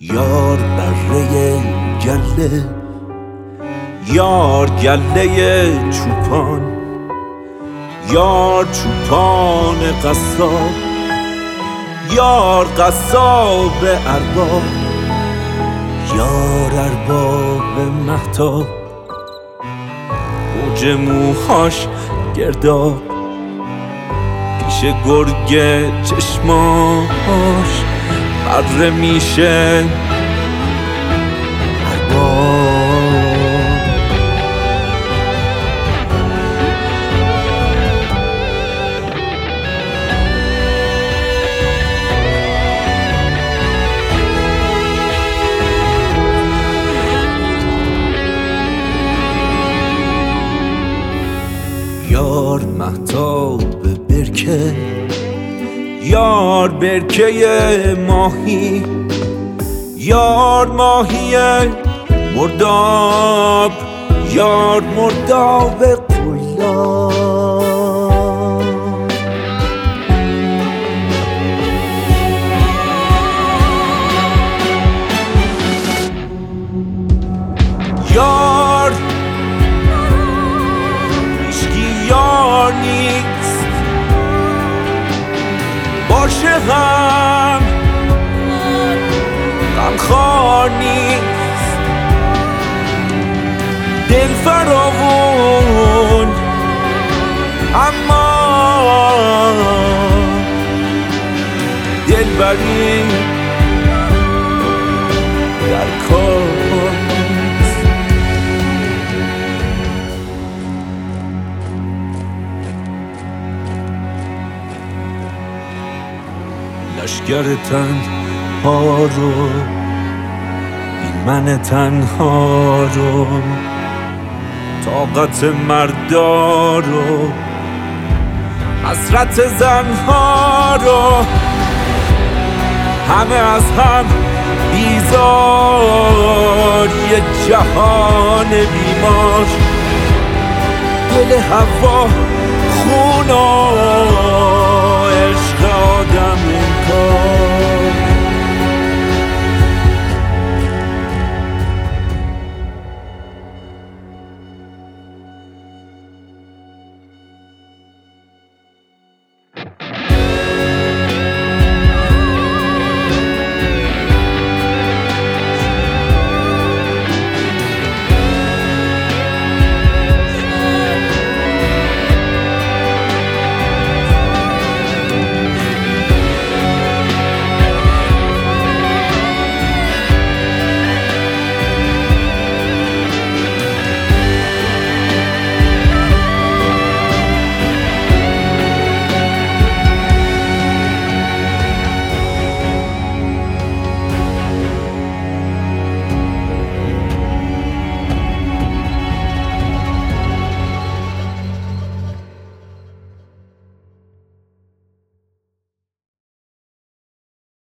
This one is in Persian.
یار بره گله، یار گله چوپان، یار چوپان قصاب، یار قصاب ارباب، یار ارباب مهتاب، موج موهاش گرداب، پیش گرگ چشماش بره میشه یار مهتاب برکه، یار برکه ماهی، یار ماهی مرداب، یار مرداب قلاب. یار هیچکی یار نیست، باشه هم غمخوار نیست، دل فراوون اما دلبری در کار نیست. لشگر تنها رو، این من تنها رو، طاقت مردا رو، حسرت زنها رو، همه از هم بیزار، یه جهان بیمار، دل هوا خونار